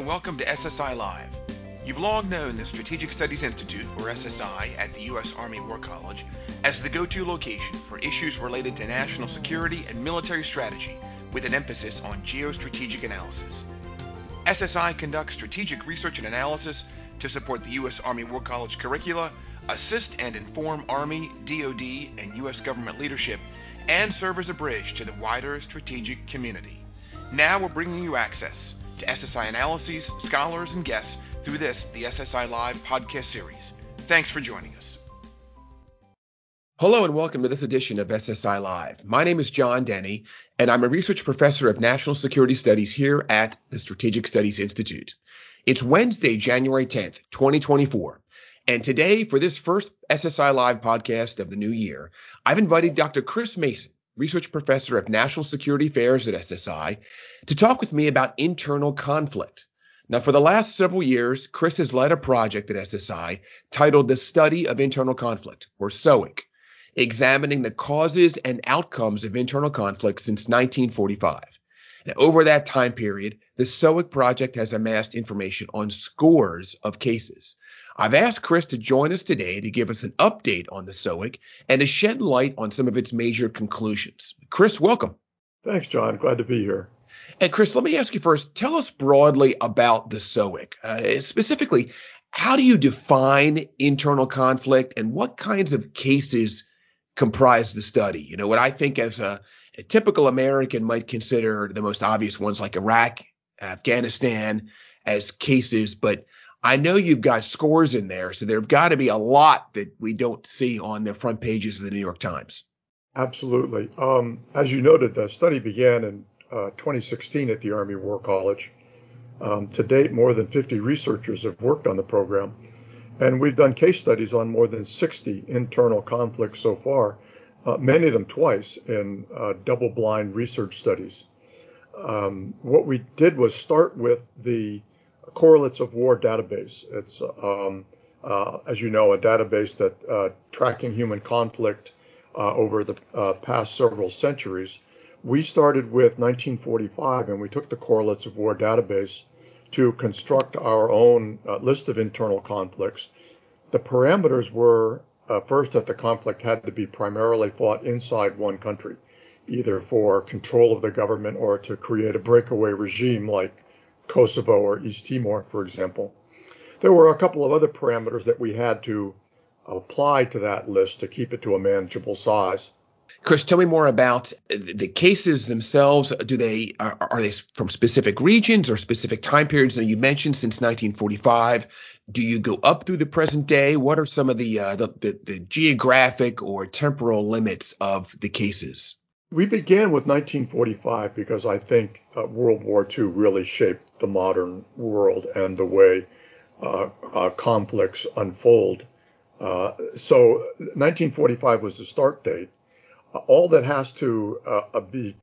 and welcome to SSI Live. You've long known the Strategic Studies Institute, or SSI, at the U.S. Army War College as the go-to location for issues related to national security and military strategy, with an emphasis on geostrategic analysis. SSI conducts strategic research and analysis to support the U.S. Army War College curricula, assist and inform Army, DoD, and U.S. government leadership, and serve as a bridge to the wider strategic community. Now we're bringing you access to SSI analyses, scholars, and guests through this, the SSI Live podcast series. Thanks for joining us. Hello and welcome to this edition of SSI Live. My name is John Denny, and I'm a research professor of national security studies here at the Strategic Studies Institute. It's Wednesday, January 10th, 2024. And today, for this first SSI Live podcast of the new year, I've invited Dr. Chris Mason, research professor of national security affairs at SSI, to talk with me about internal conflict. Now, for the last several years, Chris has led a project at SSI titled The Study of Internal Conflict, or SOIC, examining the causes and outcomes of internal conflict since 1945. Now, over that time period, the SOIC project has amassed information on scores of cases. I've asked Chris to join us today to give us an update on the SOIC and to shed light on some of its major conclusions. Chris, welcome. Thanks, John. Glad to be here. And Chris, let me ask you first, tell us broadly about the SOIC. Specifically, how do you define internal conflict and what kinds of cases comprise the study? You know, what I think as a typical American might consider the most obvious ones like Iraq, Afghanistan as cases, but I know you've got scores in there, so there've got to be a lot that we don't see on the front pages of the New York Times. Absolutely. As you noted, the study began in 2016 at the Army War College. To date, more than 50 researchers have worked on the program, and we've done case studies on more than 60 internal conflicts so far, many of them twice in double-blind research studies. What we did was start with the Correlates of War database. It's, as you know, a database that tracking human conflict over the past several centuries. We started with 1945, and we took the Correlates of War database to construct our own list of internal conflicts. The parameters were, first, that the conflict had to be primarily fought inside one country, either for control of the government or to create a breakaway regime like Kosovo or East Timor, for example. There were a couple of other parameters that we had to apply to that list to keep it to a manageable size. Chris, tell me more about the cases themselves. Are they from specific regions or specific time periods? Now, you mentioned since 1945. Do you go up through the present day? What are some of the geographic or temporal limits of the cases? We began with 1945 because I think World War II really shaped the modern world and the way conflicts unfold. So 1945 was the start date. All that has to be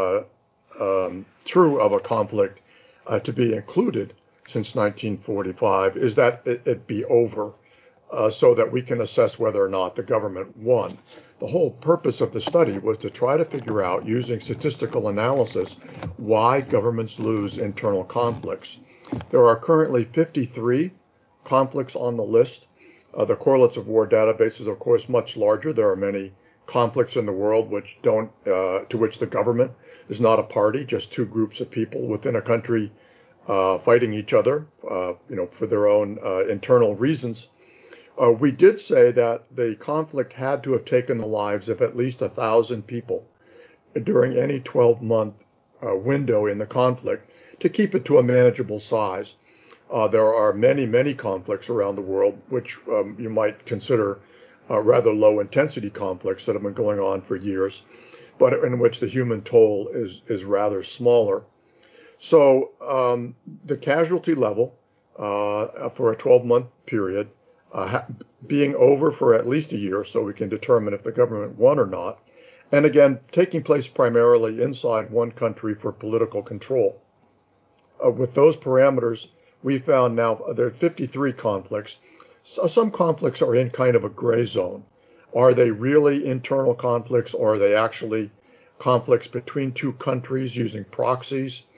true of a conflict to be included since 1945 is that it be over so that we can assess whether or not the government won. The whole purpose of the study was to try to figure out, using statistical analysis, why governments lose internal conflicts. There are currently 53 conflicts on the list. The Correlates of War database is, of course, much larger. There are many conflicts in the world to which the government is not a party, just two groups of people within a country fighting each other, for their own internal reasons. We did say that the conflict had to have taken the lives of at least 1,000 people during any 12-month window in the conflict to keep it to a manageable size. There are many, many conflicts around the world, which you might consider rather low-intensity conflicts that have been going on for years, but in which the human toll is rather smaller. So the casualty level for a 12-month period being over for at least a year so we can determine if the government won or not, and again, taking place primarily inside one country for political control. With those parameters, we found now there are 53 conflicts. So some conflicts are in kind of a gray zone. Are they really internal conflicts, or are they actually conflicts between two countries using proxies?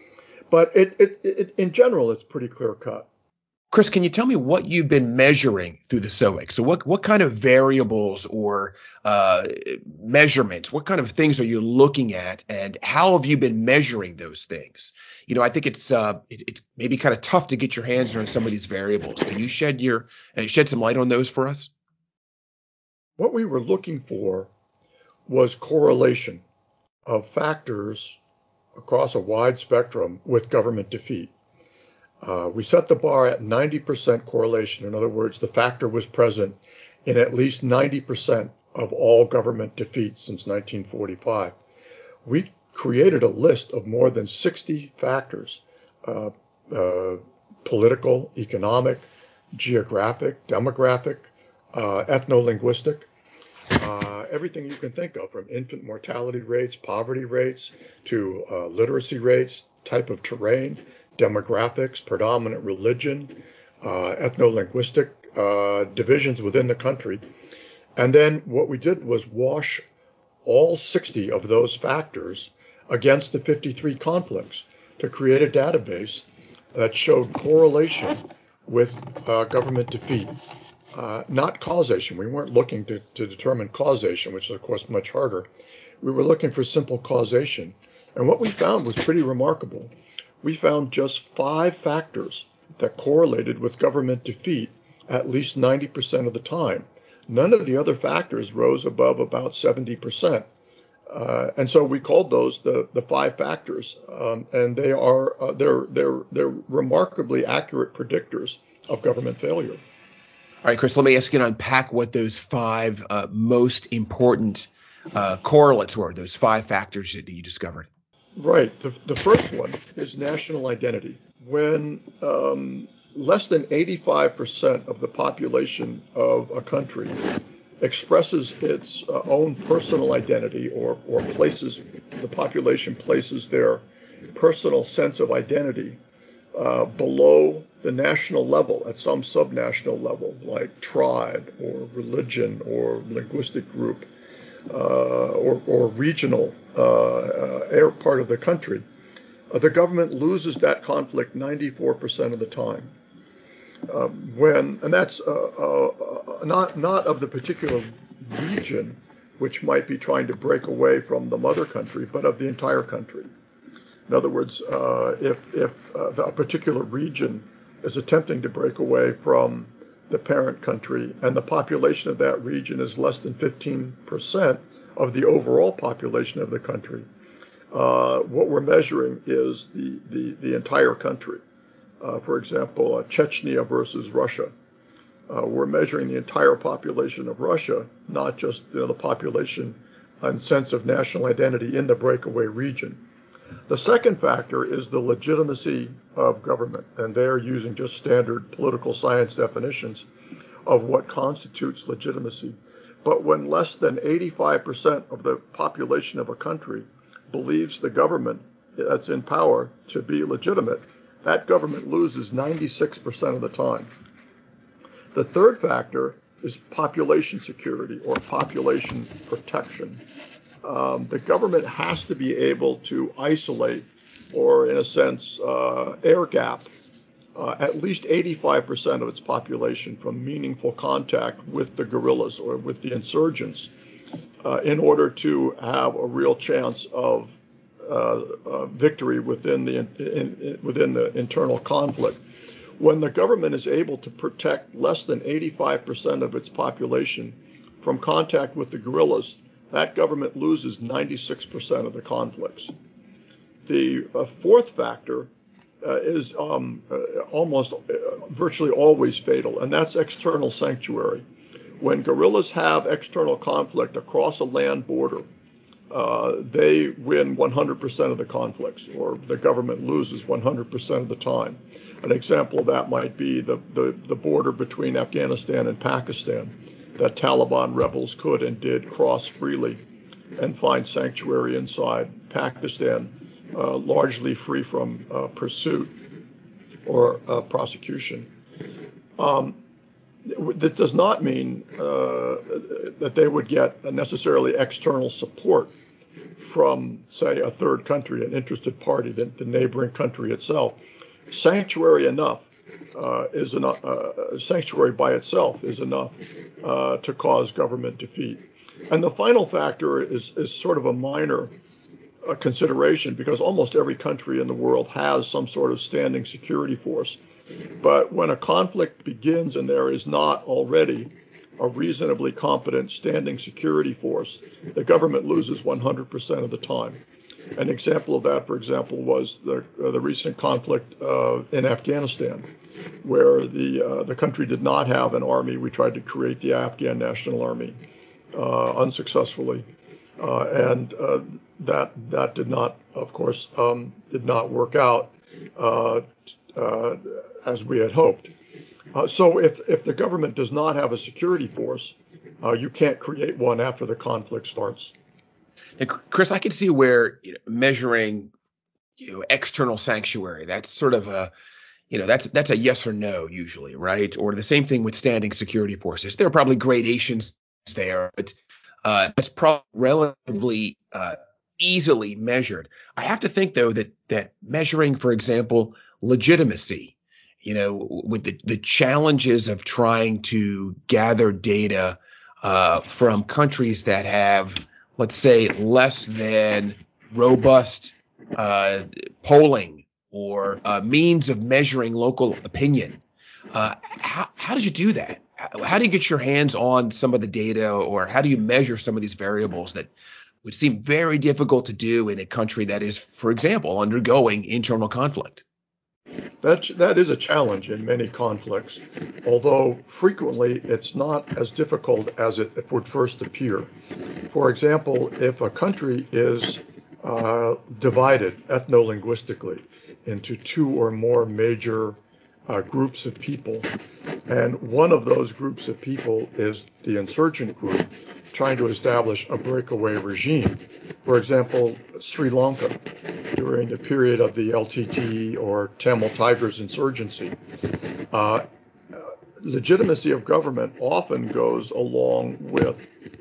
But in general, it's pretty clear cut. Chris, can you tell me what you've been measuring through the SOIC? So what kind of variables or measurements, what kind of things are you looking at, and how have you been measuring those things? I think it's maybe kind of tough to get your hands around some of these variables. Can you shed some light on those for us? What we were looking for was correlation of factors across a wide spectrum with government defeat. We set the bar at 90% correlation. In other words, the factor was present in at least 90% of all government defeats since 1945. We created a list of more than 60 factors, political, economic, geographic, demographic, ethno-linguistic, everything you can think of, from infant mortality rates, poverty rates, to literacy rates, type of terrain, demographics, predominant religion, ethno-linguistic divisions within the country. And then what we did was wash all 60 of those factors against the 53 conflicts to create a database that showed correlation with government defeat, not causation. We weren't looking to determine causation, which is, of course, much harder. We were looking for simple causation. And what we found was pretty remarkable. We found just 5 factors that correlated with government defeat at least 90% of the time. None of the other factors rose above about 70%. And so we called those the 5 factors, and they're remarkably accurate predictors of government failure. All right, Chris, let me ask you to unpack what those 5 most important correlates were, those 5 factors that you discovered. Right. The first one is national identity. When less than 85% of the population of a country expresses its own personal identity, or the population places their personal sense of identity below the national level at some subnational level, like tribe or religion or linguistic group, or regional part of the country, the government loses that conflict 94% of the time. And that's not of the particular region, which might be trying to break away from the mother country, but of the entire country. In other words, if a particular region is attempting to break away from the parent country, and the population of that region is less than 15% of the overall population of the country, what we're measuring is the entire country. For example, Chechnya versus Russia. We're measuring the entire population of Russia, not just the population and sense of national identity in the breakaway region. The second factor is the legitimacy of government, and they're using just standard political science definitions of what constitutes legitimacy. But when less than 85% of the population of a country believes the government that's in power to be legitimate, that government loses 96% of the time. The third factor is population security, or population protection. The government has to be able to isolate, or in a sense, air gap, at least 85% of its population from meaningful contact with the guerrillas or with the insurgents, in order to have a real chance of victory within the internal conflict. When the government is able to protect less than 85% of its population from contact with the guerrillas, that government loses 96% of the conflicts. The fourth factor is almost virtually always fatal, and that's external sanctuary. When guerrillas have external conflict across a land border, they win 100% of the conflicts, or the government loses 100% of the time. An example of that might be the border between Afghanistan and Pakistan, that Taliban rebels could and did cross freely and find sanctuary inside Pakistan, largely free from pursuit or prosecution. That does not mean that they would get necessarily external support from, say, a third country, an interested party, the neighboring country itself, sanctuary enough is enough. Sanctuary by itself is enough to cause government defeat. And the final factor is sort of a minor consideration, because almost every country in the world has some sort of standing security force. But when a conflict begins and there is not already a reasonably competent standing security force, the government loses 100% of the time. An example of that, for example, was the recent conflict in Afghanistan, where the country did not have an army. We tried to create the Afghan National Army unsuccessfully, and that did not, of course, did not work out as we had hoped. So if the government does not have a security force, you can't create one after the conflict starts. And Chris, I can see where measuring external sanctuary, that's sort of a that's a yes or no usually, right? Or the same thing with standing security forces. There are probably gradations there, but it's probably relatively easily measured. I have to think though that measuring, for example, legitimacy, with the challenges of trying to gather data from countries that have, let's say, less than robust polling or means of measuring local opinion. How did you do that? How do you get your hands on some of the data, or how do you measure some of these variables that would seem very difficult to do in a country that is, for example, undergoing internal conflict? That is a challenge in many conflicts, although frequently it's not as difficult as it would first appear. For example, if a country is divided ethno-linguistically into two or more major groups of people, and one of those groups of people is the insurgent group trying to establish a breakaway regime. For example, Sri Lanka during the period of the LTTE or Tamil Tigers insurgency. Legitimacy of government often goes along with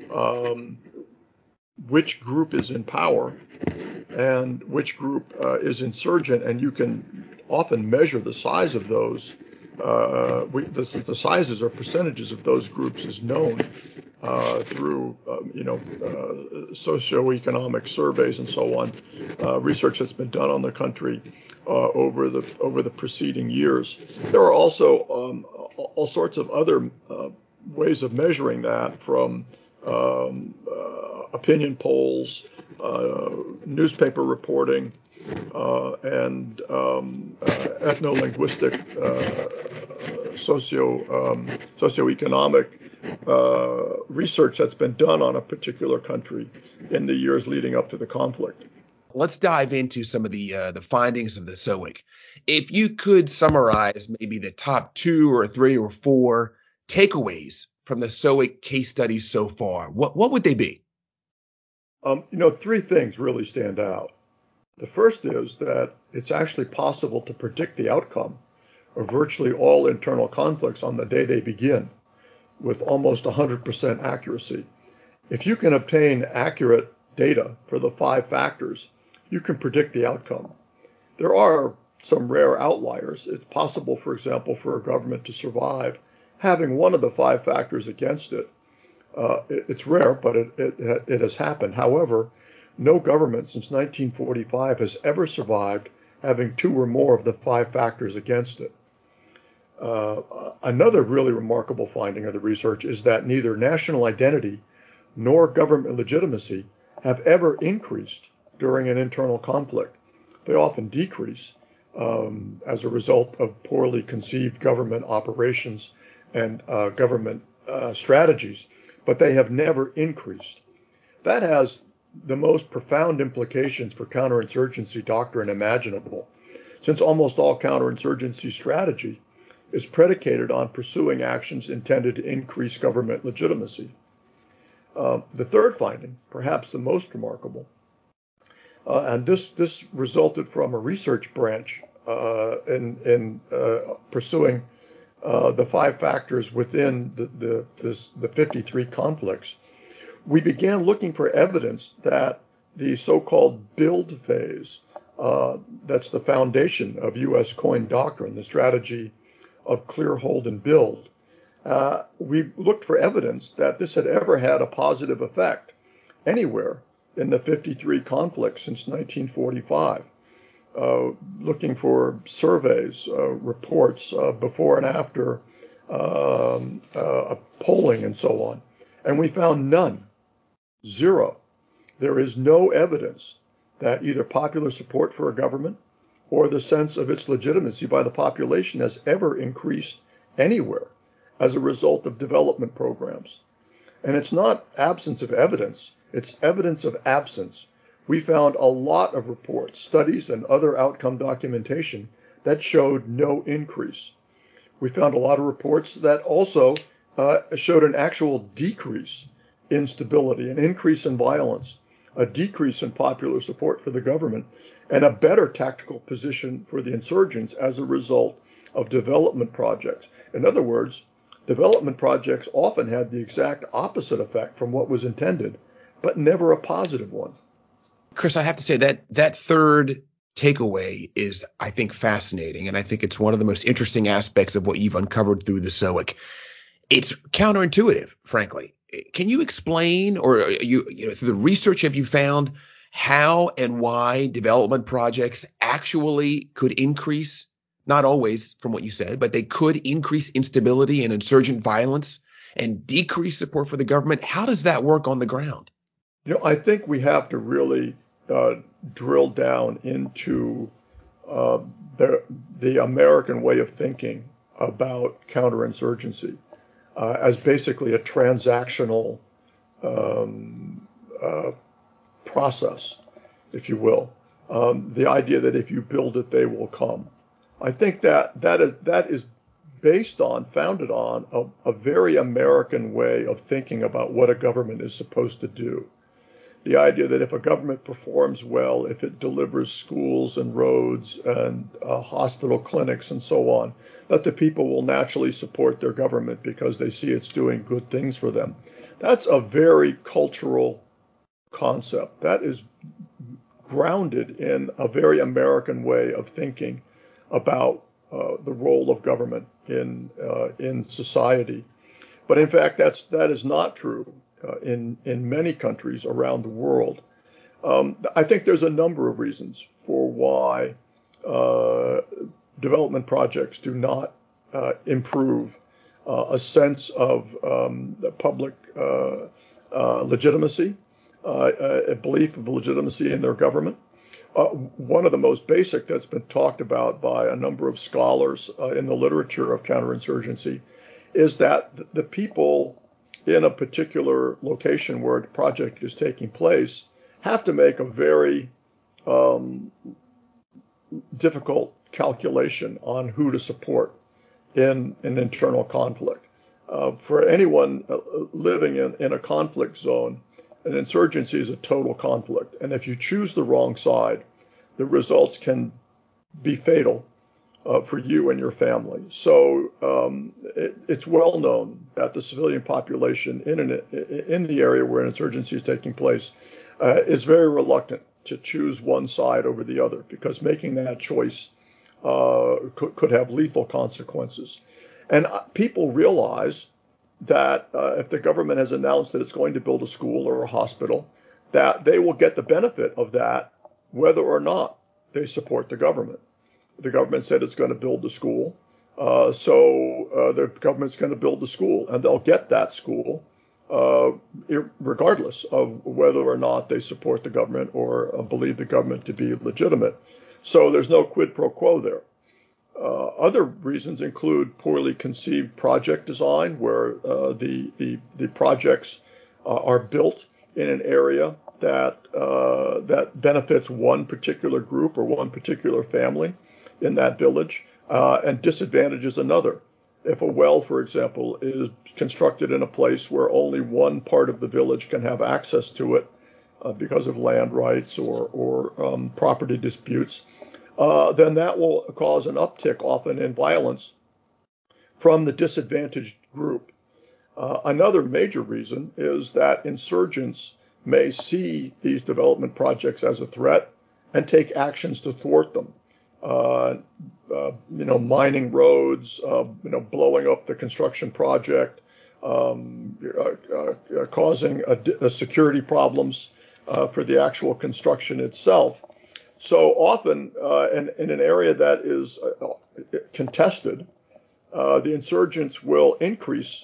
which group is in power and which group is insurgent, and you can often measure the size of those. The sizes or percentages of those groups is known through socioeconomic surveys and so on, research that's been done on the country over the preceding years. There are also all sorts of other ways of measuring that, from opinion polls, newspaper reporting, and ethno-linguistic, socioeconomic research that's been done on a particular country in the years leading up to the conflict. Let's dive into some of the findings of the SOIC. If you could summarize maybe the top 2 or 3 or 4 takeaways from the SOIC case studies so far, what would they be? 3 things really stand out. The first is that it's actually possible to predict the outcome of virtually all internal conflicts on the day they begin with almost 100% accuracy. If you can obtain accurate data for the 5 factors, you can predict the outcome. There are some rare outliers. It's possible, for example, for a government to survive having one of the 5 factors against it. It's rare, but it has happened. However, no government since 1945 has ever survived having 2 or more of the 5 factors against it. Another really remarkable finding of the research is that neither national identity nor government legitimacy have ever increased during an internal conflict. They often decrease as a result of poorly conceived government operations and government strategies, but they have never increased. That has the most profound implications for counterinsurgency doctrine imaginable, since almost all counterinsurgency strategy is predicated on pursuing actions intended to increase government legitimacy. The third finding, perhaps the most remarkable, and this resulted from a research branch in pursuing the 5 factors within the 53 conflicts. We began looking for evidence that the so-called build phase. That's the foundation of U.S. coin doctrine, the strategy of clear, hold, and build. We looked for evidence that this had ever had a positive effect anywhere in the 53 conflicts since 1945. Looking for surveys, reports before and after polling and so on. And we found none, zero. There is no evidence that either popular support for a government or the sense of its legitimacy by the population has ever increased anywhere as a result of development programs. And it's not absence of evidence, it's evidence of absence. We found a lot of reports, studies, and other outcome documentation that showed no increase. We found a lot of reports that also showed an actual decrease in stability, an increase in violence, a decrease in popular support for the government, and a better tactical position for the insurgents as a result of development projects. In other words, development projects often had the exact opposite effect from what was intended, but never a positive one. Chris, I have to say that third takeaway is, I think, fascinating. And I think it's one of the most interesting aspects of what you've uncovered through the SOIC. It's counterintuitive, frankly. Can you explain, or through the research, have you found how and why development projects actually could increase, not always from what you said, but they could increase instability and insurgent violence and decrease support for the government? How does that work on the ground? I think we have to really drill down into the American way of thinking about counterinsurgency as basically a transactional process, if you will. The idea that if you build it, they will come. I think that is founded on a very American way of thinking about what a government is supposed to do. The idea that if a government performs well, if it delivers schools and roads and hospital clinics and so on, that the people will naturally support their government because they see it's doing good things for them. That's a very cultural concept. That is grounded in a very American way of thinking about the role of government in society. But in fact, that is not true in many countries around the world. I think there's a number of reasons for why development projects do not improve a sense of the public legitimacy, a belief of legitimacy in their government. One of the most basic that's been talked about by a number of scholars in the literature of counterinsurgency is that the people in a particular location where a project is taking place have to make a very difficult calculation on who to support in an internal conflict. For anyone living in a conflict zone, an insurgency is a total conflict. And if you choose the wrong side, the results can be fatal for you and your family. So it's well known that the civilian population in the area where an insurgency is taking place is very reluctant to choose one side over the other, because making that choice could have lethal consequences. And people realize that if the government has announced that it's going to build a school or a hospital, that they will get the benefit of that whether or not they support the government. The government said it's going to build the school, so the government's going to build the school, and they'll get that school regardless of whether or not they support the government or believe the government to be legitimate. So there's no quid pro quo there. Other reasons include poorly conceived project design, where the projects are built in an area that benefits one particular group or one particular family in that village and disadvantages another. If a well, for example, is constructed in a place where only one part of the village can have access to it because of land rights or property disputes, then that will cause an uptick often in violence from the disadvantaged group. Another major reason is that insurgents may see these development projects as a threat and take actions to thwart them. Mining roads, blowing up the construction project, causing security problems for the actual construction itself. So often, in an area that is contested, the insurgents will increase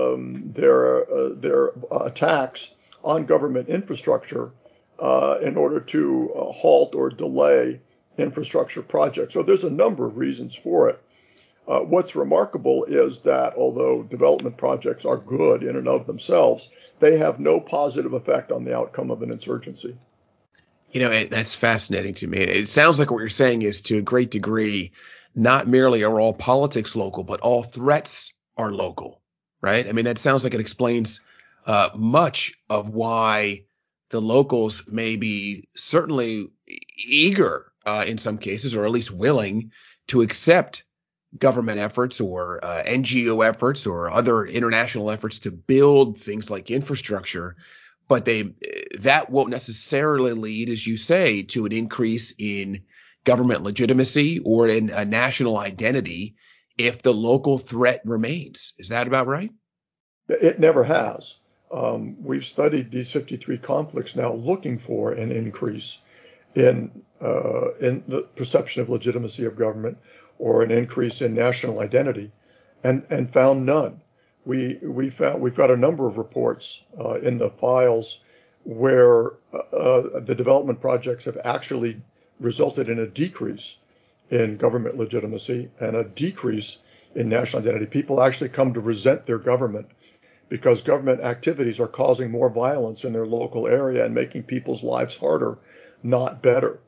their attacks on government infrastructure in order to halt or delay infrastructure projects. So there's a number of reasons for it. What's remarkable is that although development projects are good in and of themselves, they have no positive effect on the outcome of an insurgency. That's fascinating to me. It sounds like what you're saying is, to a great degree, not merely are all politics local, but all threats are local, right? I mean, that sounds like it explains much of why the locals may be certainly eager in some cases, or at least willing to accept government efforts or NGO efforts or other international efforts to build things like infrastructure. But that won't necessarily lead, as you say, to an increase in government legitimacy or in a national identity if the local threat remains. Is that about right? It never has. We've studied these 53 conflicts now, looking for an increase in the perception of legitimacy of government or an increase in national identity, and found none. We've got a number of reports in the files where the development projects have actually resulted in a decrease in government legitimacy and a decrease in national identity. People actually come to resent their government because government activities are causing more violence in their local area and making people's lives harder, not better.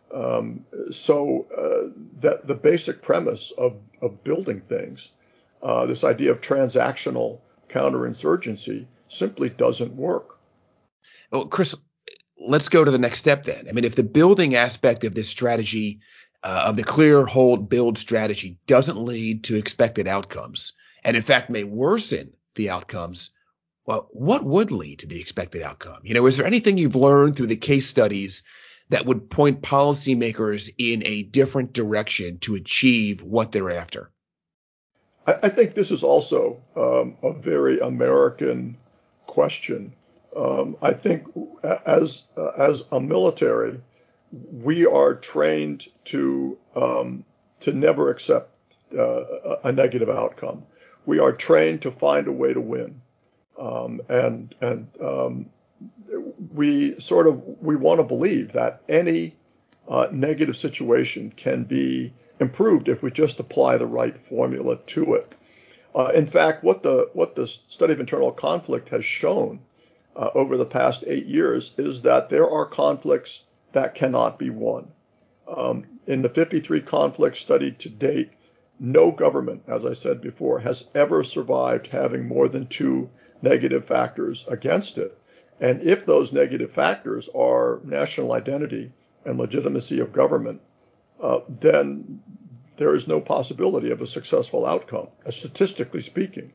So that the basic premise of building things, this idea of transactional counterinsurgency, simply doesn't work. Well, Chris, let's go to the next step then. I mean, if the building aspect of this strategy, of the clear, hold, build strategy, doesn't lead to expected outcomes, and in fact may worsen the outcomes, well, what would lead to the expected outcome? Is there anything you've learned through the case studies that would point policymakers in a different direction to achieve what they're after? I think this is also a very American question. I think as a military, we are trained to never accept a negative outcome. We are trained to find a way to win, and we want to believe that any negative situation can be improved if we just apply the right formula to it. In fact, what the study of internal conflict has shown over the past 8 years is that there are conflicts that cannot be won. In the 53 conflicts studied to date, no government, as I said before, has ever survived having more than 2 negative factors against it. And if those negative factors are national identity and legitimacy of government, then there is no possibility of a successful outcome, statistically speaking.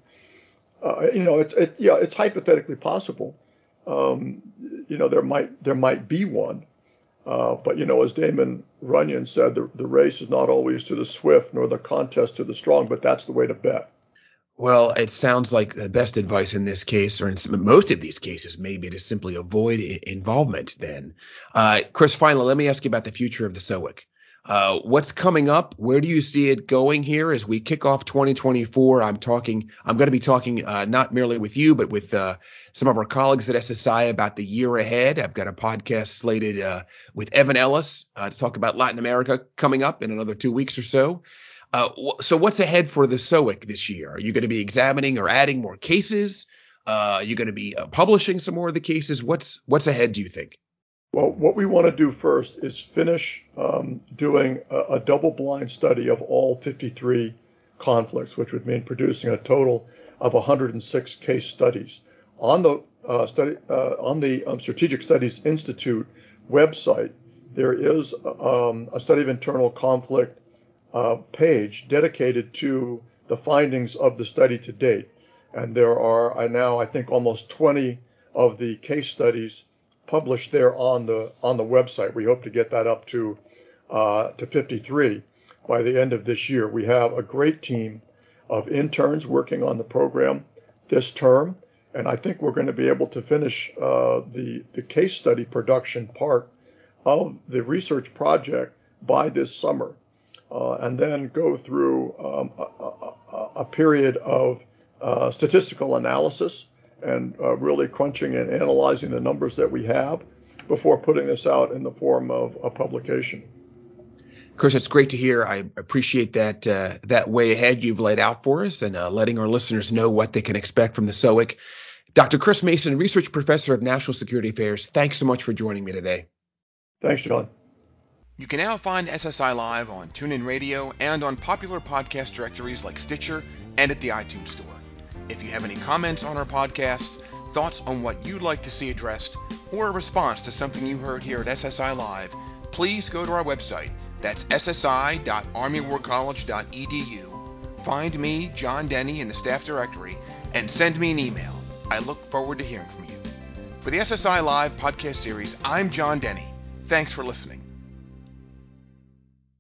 It's hypothetically possible. There might be one, but as Damon Runyon said, the race is not always to the swift nor the contest to the strong, but that's the way to bet. Well, it sounds like the best advice in this case, or in most of these cases, maybe to simply avoid involvement then. Chris, finally, let me ask you about the future of the SOIC. What's coming up? Where do you see it going here as we kick off 2024? I'm going to be talking not merely with you, but with some of our colleagues at SSI about the year ahead. I've got a podcast slated with Evan Ellis to talk about Latin America coming up in another 2 weeks or so. So what's ahead for the SOIC this year? Are you going to be examining or adding more cases? Are you going to be publishing some more of the cases? What's ahead, do you think? Well, what we want to do first is finish doing a double-blind study of all 53 conflicts, which would mean producing a total of 106 case studies. On the Strategic Studies Institute website, there is a study of internal conflict page dedicated to the findings of the study to date. And there are now, I think, almost 20 of the case studies published there on the website. We hope to get that up to 53 by the end of this year. We have a great team of interns working on the program this term, and I think we're going to be able to finish the case study production part of the research project by this summer, and then go through a period of statistical analysis and really crunching and analyzing the numbers that we have before putting this out in the form of a publication. Chris, it's great to hear. I appreciate that way ahead you've laid out for us and letting our listeners know what they can expect from the SOIC. Dr. Chris Mason, Research Professor of National Security Affairs, thanks so much for joining me today. Thanks, John. You can now find SSI Live on TuneIn Radio and on popular podcast directories like Stitcher and at the iTunes Store. If you have any comments on our podcasts, thoughts on what you'd like to see addressed, or a response to something you heard here at SSI Live, please go to our website. That's ssi.armywarcollege.edu. Find me, John Denny, in the staff directory, and send me an email. I look forward to hearing from you. For the SSI Live podcast series, I'm John Denny. Thanks for listening.